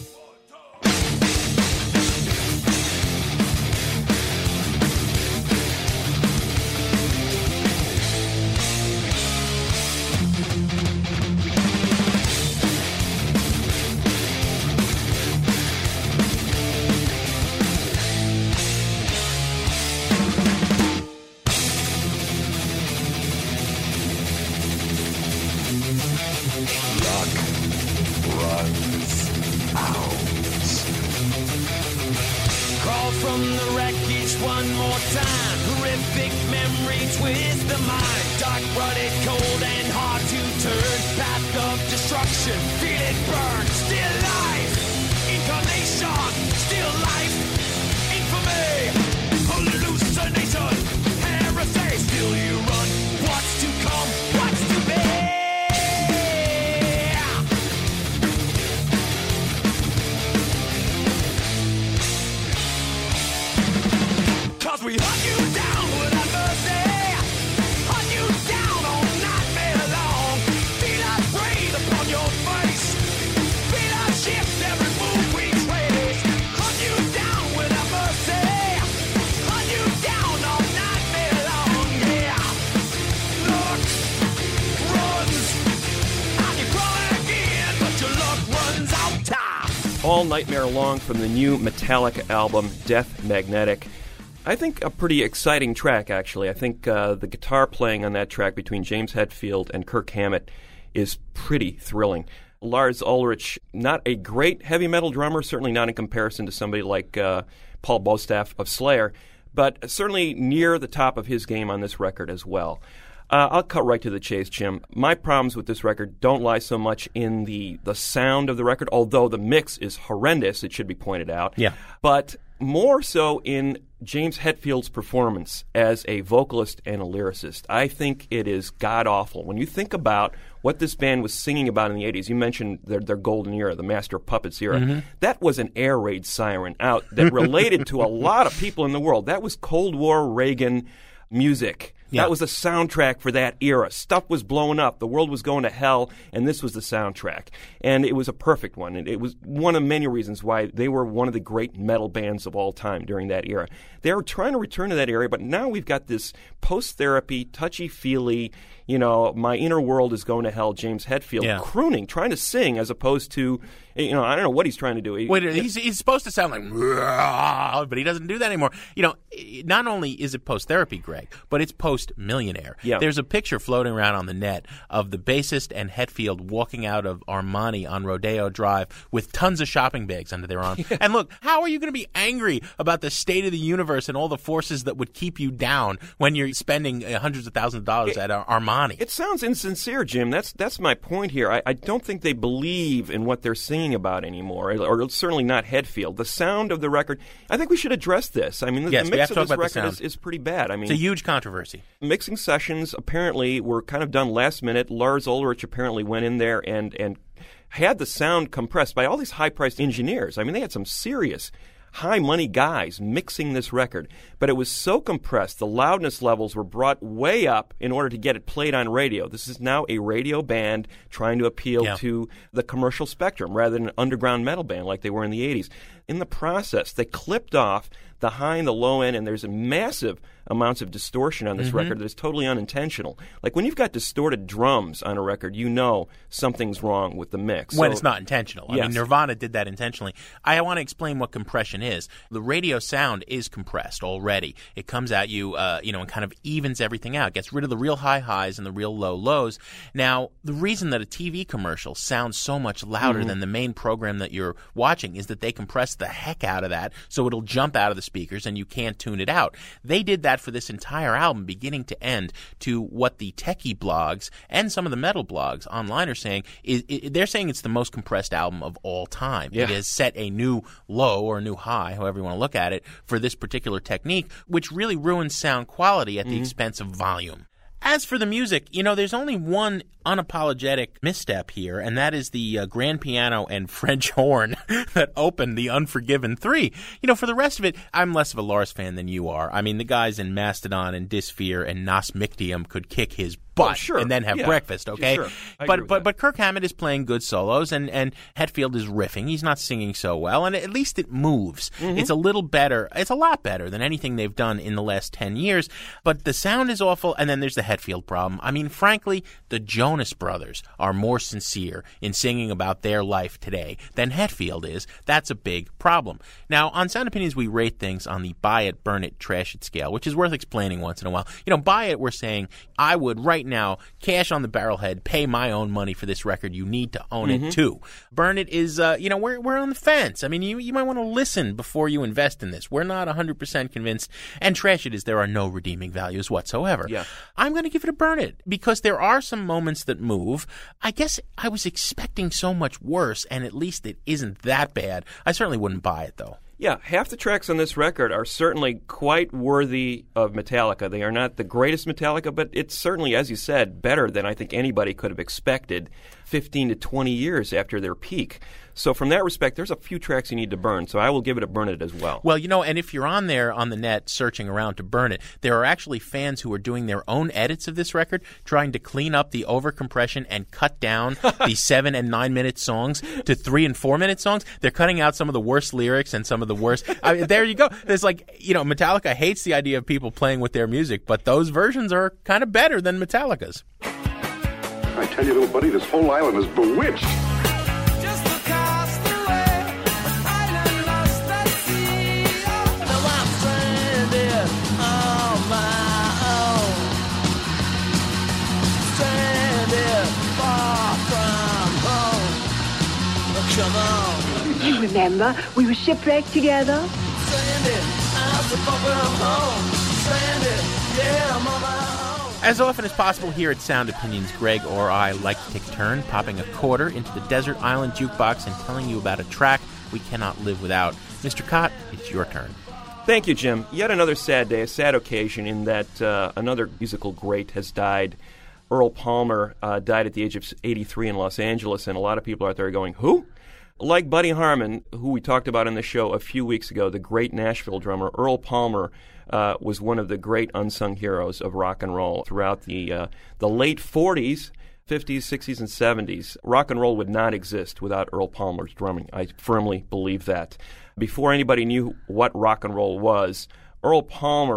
All Nightmare Long from the new Metallica album, Death Magnetic. I think a pretty exciting track, actually. I think uh, the guitar playing on that track between James Hetfield and Kirk Hammett is pretty thrilling. Lars Ulrich, not a great heavy metal drummer, certainly not in comparison to somebody like uh, Paul Bostaph of Slayer, but certainly near the top of his game on this record as well. Uh, I'll cut right to the chase, Jim. My problems with this record don't lie so much in the, the sound of the record, although the mix is horrendous, it should be pointed out. Yeah. But more so in James Hetfield's performance as a vocalist and a lyricist. I think it is god-awful. When you think about what this band was singing about in the eighties, you mentioned their, their golden era, the Master of Puppets era. Mm-hmm. That was an air raid siren out that related to a lot of people in the world. That was Cold War Reagan music. Yeah. That was the soundtrack for that era. Stuff was blowing up. The world was going to hell, and this was the soundtrack. And it was a perfect one. And it was one of many reasons why they were one of the great metal bands of all time during that era. They were trying to return to that era, but now we've got this post-therapy, touchy-feely, you know, my inner world is going to hell, James Hetfield, yeah. crooning, trying to sing as opposed to, You know, I don't know what he's trying to do. He, Wait, he's, he's supposed to sound like, but he doesn't do that anymore. You know, not only is it post-therapy, Greg, but it's post-millionaire. Yeah. There's a picture floating around on the net of the bassist and Hetfield walking out of Armani on Rodeo Drive with tons of shopping bags under their arm. Yeah. And look, how are you going to be angry about the state of the universe and all the forces that would keep you down when you're spending uh, hundreds of thousands of dollars it, at Armani? It sounds insincere, Jim. That's that's my point here. I, I don't think they believe in what they're singing about anymore, or certainly not Hetfield. The sound of the record, I think we should address this. I mean, the, yes, the we have mix to of talk this about record is, is pretty bad. I mean, it's a huge controversy. Mixing sessions apparently were kind of done last minute. Lars Ulrich apparently went in there and, and had the sound compressed by all these high-priced engineers. I mean, they had some serious high-money guys mixing this record, but it was so compressed, the loudness levels were brought way up in order to get it played on radio. This is now a radio band trying to appeal yeah. to the commercial spectrum rather than an underground metal band like they were in the eighties. In the process, they clipped off the high and the low end, and there's massive amounts of distortion on this mm-hmm. record that is totally unintentional. Like when you've got distorted drums on a record, you know something's wrong with the mix. When so, it's not intentional. I yes. mean, Nirvana did that intentionally. I want to explain what compression is. The radio sound is compressed already. It comes at you, uh, you know, and kind of evens everything out. Gets rid of the real high highs and the real low lows. Now, the reason that a T V commercial sounds so much louder mm-hmm. than the main program that you're watching is that they compress the heck out of that so it'll jump out of the speakers and you can't tune it out. They did that for this entire album, beginning to end, to what the techie blogs and some of the metal blogs online are saying. Is, is they're saying it's the most compressed album of all time. Yeah. It has set a new low or a new high, however you want to look at it, for this particular technique, which really ruins sound quality at the mm-hmm. expense of volume. As for the music, you know, there's only one unapologetic misstep here, and that is the uh, grand piano and French horn that opened the Unforgiven three. You know, for the rest of it, I'm less of a Lars fan than you are. I mean, the guys in Mastodon and Dysphere and Nas Mictium could kick his butt oh, sure. and then have yeah. breakfast, okay? Sure. But but but Kirk Hammett is playing good solos, and, and Hetfield is riffing. He's not singing so well, and at least it moves. Mm-hmm. It's a little better. It's a lot better than anything they've done in the last ten years, but the sound is awful, and then there's the Hetfield problem. I mean, frankly, the Jonas Brothers are more sincere in singing about their life today than Hetfield is. That's a big problem. Now, on Sound Opinions, we rate things on the buy it, burn it, trash it scale, which is worth explaining once in a while. You know, buy it, we're saying, I would right now, cash on the barrelhead, pay my own money for this record. You need to own mm-hmm. it too. Burn it is, uh, you know, we're we're on the fence. I mean, you you might want to listen before you invest in this. We're not one hundred percent convinced. And trash it is there are no redeeming values whatsoever. Yeah. I'm going to give it a burn it because there are some moments that move. I guess I was expecting so much worse, and at least it isn't that bad. I certainly wouldn't buy it, though. Yeah, half the tracks on this record are certainly quite worthy of Metallica. They are not the greatest Metallica, but it's certainly, as you said, better than I think anybody could have expected fifteen to twenty years after their peak. So from that respect, there's a few tracks you need to burn, so I will give it a burn it as well. Well, you know, and if you're on there on the net searching around to burn it, there are actually fans who are doing their own edits of this record, trying to clean up the overcompression and cut down the seven and nine minute songs to three and four minute songs. They're cutting out some of the worst lyrics and some of the worst. I mean, there you go. There's like, you know, Metallica hates the idea of people playing with their music, but those versions are kind of better than Metallica's. I tell you, little buddy, this whole island is bewitched. You remember, we were shipwrecked together. As often as possible here at Sound Opinions, Greg or I like to take a turn, popping a quarter into the desert island jukebox and telling you about a track we cannot live without. Mister Cott, it's your turn. Thank you, Jim. Yet another sad day, a sad occasion in that uh, another musical great has died. Earl Palmer uh, died at the age of eighty-three in Los Angeles, and a lot of people out there are going, who? Like Buddy Harman, who we talked about in the show a few weeks ago, the great Nashville drummer, Earl Palmer uh, was one of the great unsung heroes of rock and roll throughout the uh, the late forties, fifties, sixties, and seventies. Rock and roll would not exist without Earl Palmer's drumming. I firmly believe that. Before anybody knew what rock and roll was, Earl Palmer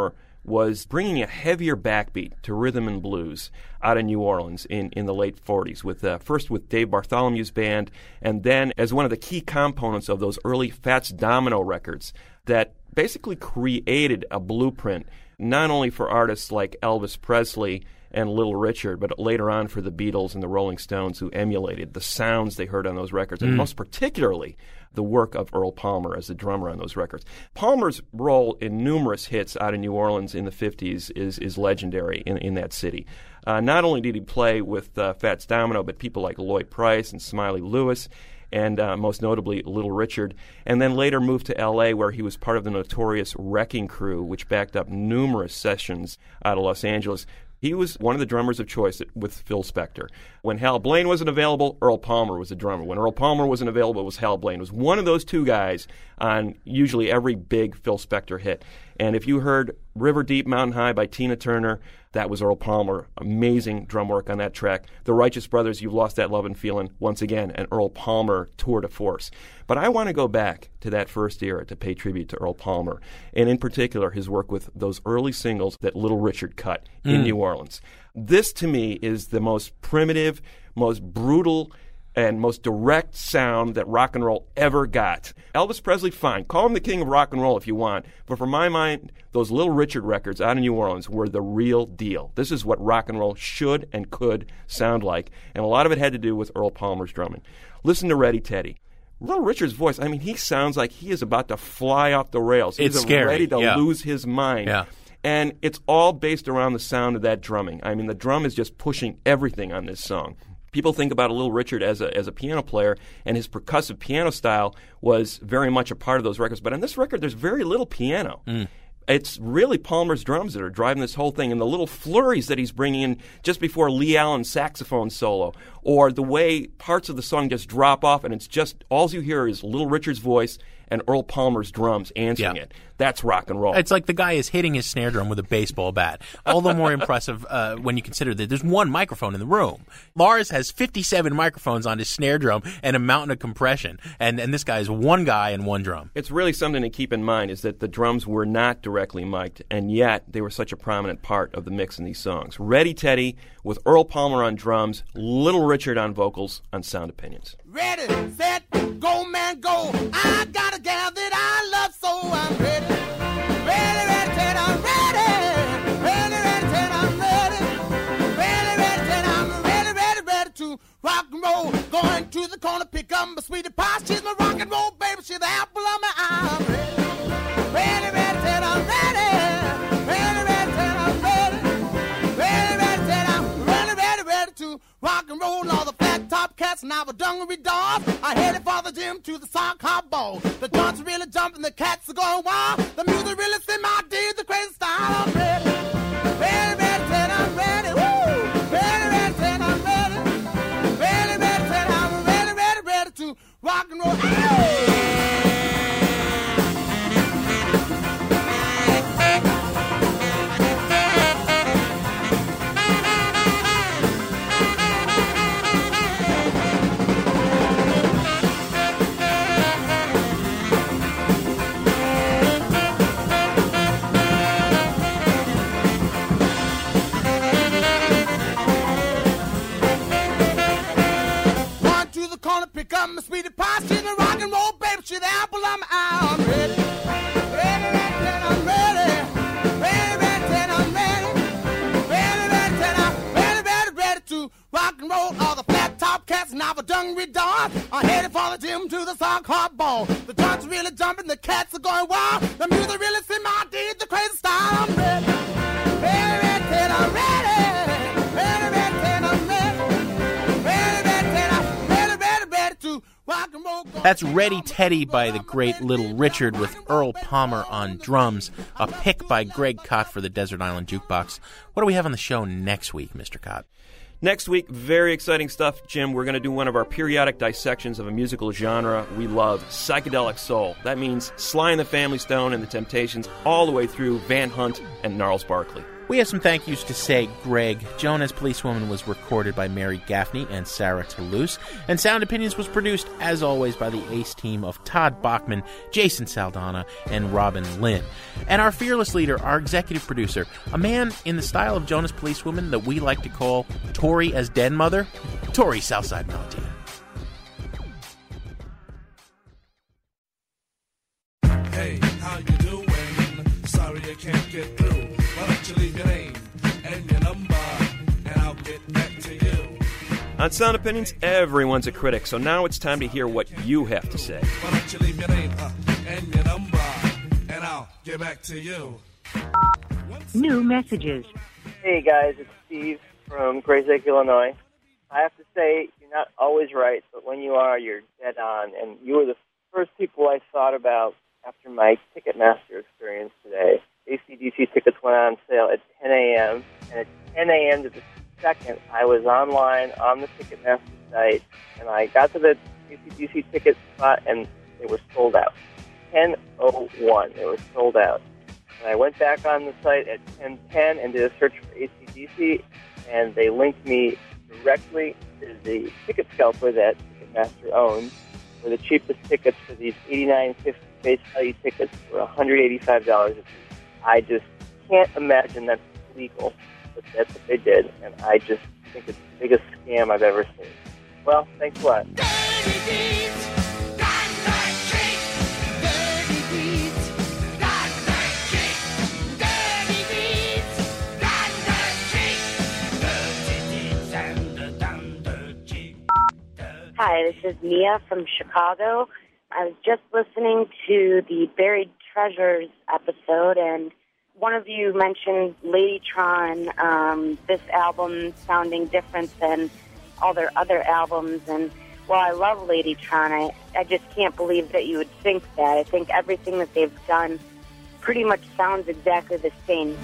was bringing a heavier backbeat to rhythm and blues out of New Orleans in, in the late forties, with uh, first with Dave Bartholomew's band, and then as one of the key components of those early Fats Domino records that basically created a blueprint not only for artists like Elvis Presley and Little Richard, but later on for the Beatles and the Rolling Stones, who emulated the sounds they heard on those records, and Mm. most particularly the work of Earl Palmer as the drummer on those records. Palmer's role in numerous hits out of New Orleans in the fifties is is legendary in, in that city. Uh, not only did he play with uh, Fats Domino, but people like Lloyd Price and Smiley Lewis, and uh, most notably Little Richard, and then later moved to L A, where he was part of the notorious Wrecking Crew, which backed up numerous sessions out of Los Angeles. He was one of the drummers of choice with Phil Spector. When Hal Blaine wasn't available, Earl Palmer was the drummer. When Earl Palmer wasn't available, it was Hal Blaine. It was one of those two guys on usually every big Phil Spector hit. And if you heard River Deep, Mountain High by Tina Turner, that was Earl Palmer. Amazing drum work on that track. The Righteous Brothers, You've Lost That Love and Feeling, once again, an Earl Palmer tour de force. But I want to go back to that first era to pay tribute to Earl Palmer, and in particular his work with those early singles that Little Richard cut in Mm. New Orleans. This, to me, is the most primitive, most brutal, and most direct sound that rock and roll ever got. Elvis Presley, fine. Call him the king of rock and roll if you want. But for my mind, those Little Richard records out of New Orleans were the real deal. This is what rock and roll should and could sound like. And a lot of it had to do with Earl Palmer's drumming. Listen to Ready Teddy. Little Richard's voice, I mean, he sounds like he is about to fly off the rails. He's It's scary, ready to yeah. lose his mind. Yeah. And it's all based around the sound of that drumming. I mean, the drum is just pushing everything on this song. People think about Little Richard as a as a piano player, and his percussive piano style was very much a part of those records. But on this record, there's very little piano. Mm. It's really Palmer's drums that are driving this whole thing, and the little flurries that he's bringing in just before Lee Allen's saxophone solo, or the way parts of the song just drop off, and it's just all you hear is Little Richard's voice and Earl Palmer's drums answering Yeah. it. That's rock and roll. It's like the guy is hitting his snare drum with a baseball bat. All the more impressive uh, when you consider that there's one microphone in the room. Lars has fifty-seven microphones on his snare drum and a mountain of compression, and, and this guy is one guy and one drum. It's really something to keep in mind is that the drums were not directly mic'd, and yet they were such a prominent part of the mix in these songs. Ready Teddy with Earl Palmer on drums, Little Richard on vocals on Sound Opinions. Ready, set, go, man, go. I got a gal that I love, so I'm ready. Ready, ready, Ted, I'm ready. Ready, ready, Ted, I'm ready. Ready, ready, Ted, I'm ready, ready, ready to rock and roll. Going to the corner, pick up my sweetie pie. She's my rock and roll baby. She's the apple of my eye. I'm ready. Ready, ready, Ted, I'm ready. Ready, ready, Ted, I'm ready. Ready, ready, Ted, I'm ready, ready, ready to rock and roll. All the flat top cats and our dungaree dogs are headed for the gym to the sock hop ball. The joints are really jumping, the cats are going wild. The music really set my day, the crazy style. I'm ready. Ready, ready, Ted, I'm ready. Woo! Ready, ready, Ted, I'm ready. Ready, ready, Ted, I'm ready, ready, ready to rock and roll. Hey! Pick up my sweetie pie, she's my rock and roll baby, she's the apple of my eye. I'm ready, ready, ready, ready, I'm ready, ready, ready, ready, I'm ready, ready, ready, ready, I'm ready, ready, ready to rock and roll. All the flat top cats and our dungaree dogs are headed for the gym to the sock hop ball. The joints are really jumping, the cats are going wild. The music really set my day, the crazy style. I'm ready, ready, ready, ready, I'm ready, ready, ready, ready, I'm ready, ready, ready, ready, I'm ready, ready, ready to rock and roll. That's Ready Teddy by the great Little Richard with Earl Palmer on drums, a pick by Greg Kot for the Desert Island Jukebox. What do we have on the show next week, Mister Kot? Next week, very exciting stuff, Jim. We're going to do one of our periodic dissections of a musical genre we love, psychedelic soul. That means Sly and the Family Stone and the Temptations all the way through Van Hunt and Gnarls Barkley. We have some thank yous to say. Greg Jonas, Policewoman, was recorded by Mary Gaffney and Sarah Toulouse, and Sound Opinions was produced, as always, by the ace team of Todd Bachman, Jason Saldana, and Robin Lynn. And our fearless leader, our executive producer, a man in the style of Jonas Policewoman that we like to call Tori as Den Mother, Tori Southside Mountain. Hey, how you doing? Sorry I can't get through. Why don't you leave your name and your number, and I'll get back to you. On Sound Opinions, everyone's a critic, so now it's time to hear what you have to say. Why don't you leave your name uh, and your number, and I'll get back to you. New messages. Hey guys, it's Steve from Grays Lake, Illinois. I have to say, you're not always right, but when you are, you're dead on, and you were the first people I thought about after my Ticketmaster experience today. A C D C tickets went on sale at ten a.m., and at ten a.m. to the second, I was online on the Ticketmaster site, and I got to the A C D C ticket spot, and they were sold out. ten oh one, they were sold out. And I went back on the site at ten ten and did a search for A C D C, and they linked me directly to the ticket scalper that Ticketmaster owns, where the cheapest tickets for these eighty-nine fifty face value tickets were one hundred eighty-five dollars a piece. I just can't imagine that's legal, but that's what they did, and I just think it's the biggest scam I've ever seen. Well, thanks a lot. Hi, this is Mia from Chicago. I was just listening to the Buried Treasures episode, and one of you mentioned Ladytron, um, this album sounding different than all their other albums. And while I love Ladytron, I, I just can't believe that you would think that. I think everything that they've done pretty much sounds exactly the same.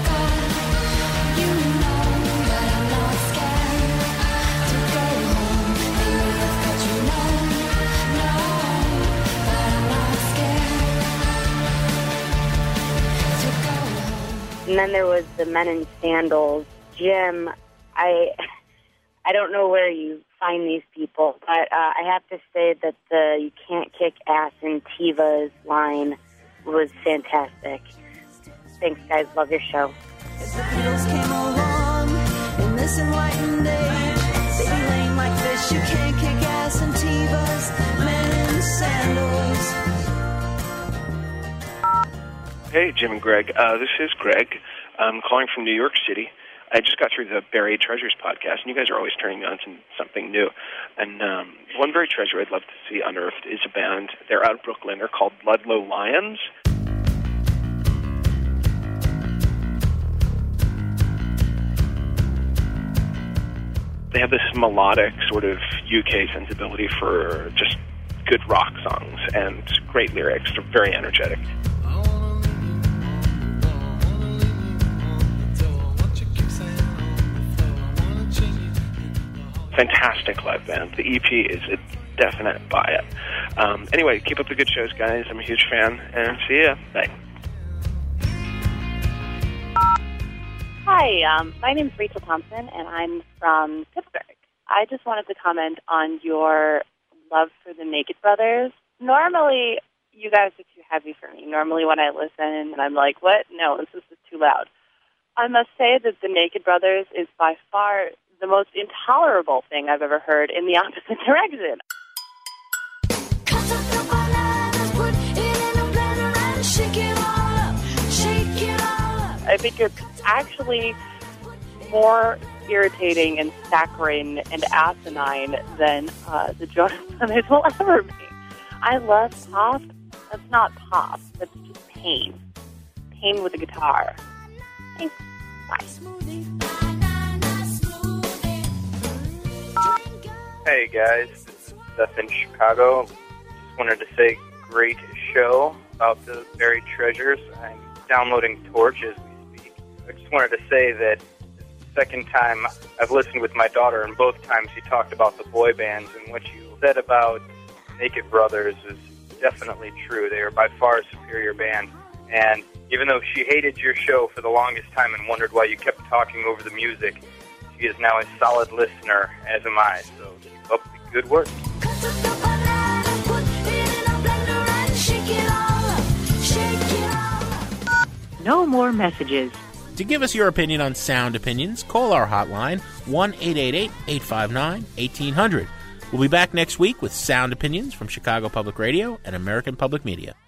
And then there was the Men in Sandals. Jim, I I don't know where you find these people, but uh, I have to say that the "You Can't Kick Ass in Tiva's" line was fantastic. Thanks, guys. Love your show. If the Beatles came along in this enlightened age, they'd be lame like this. You can't kick ass in Tiva's, Men in Sandals. Hey, Jim and Greg. Uh, this is Greg. I'm calling from New York City. I just got through the Buried Treasures podcast, and you guys are always turning me on to something new. And um, one buried treasure I'd love to see unearthed is a band. They're out of Brooklyn. They're called Ludlow Lions. They have this melodic sort of U K sensibility for just good rock songs and great lyrics. They're very energetic. Fantastic live band. The E P is a definite buy it. Um, anyway, keep up the good shows, guys. I'm a huge fan, and see ya. Bye. Hi, um, my name's Rachel Thompson, and I'm from Pittsburgh. I just wanted to comment on your love for the Naked Brothers. Normally, you guys are too heavy for me. Normally, when I listen, and I'm like, what? No, this is too loud. I must say that the Naked Brothers is by far the most intolerable thing I've ever heard in the opposite direction. I think it's actually more irritating and saccharine and asinine than uh, the Jonas Brothers will ever be. I love pop. That's not pop. That's just pain. Pain with a guitar. Thanks. Bye. Hey guys, this is Seth in Chicago. Just wanted to say great show about the Buried Treasures. I'm downloading Torch as we speak. I just wanted to say that the second time I've listened with my daughter, and both times you talked about the boy bands, and what you said about Naked Brothers is definitely true. They are by far a superior band. And even though she hated your show for the longest time and wondered why you kept talking over the music, she is now a solid listener, as am I. So keep up the good work. No more messages. To give us your opinion on Sound Opinions, call our hotline, one eight eight eight, eight five nine, one eight zero zero. We'll be back next week with Sound Opinions from Chicago Public Radio and American Public Media.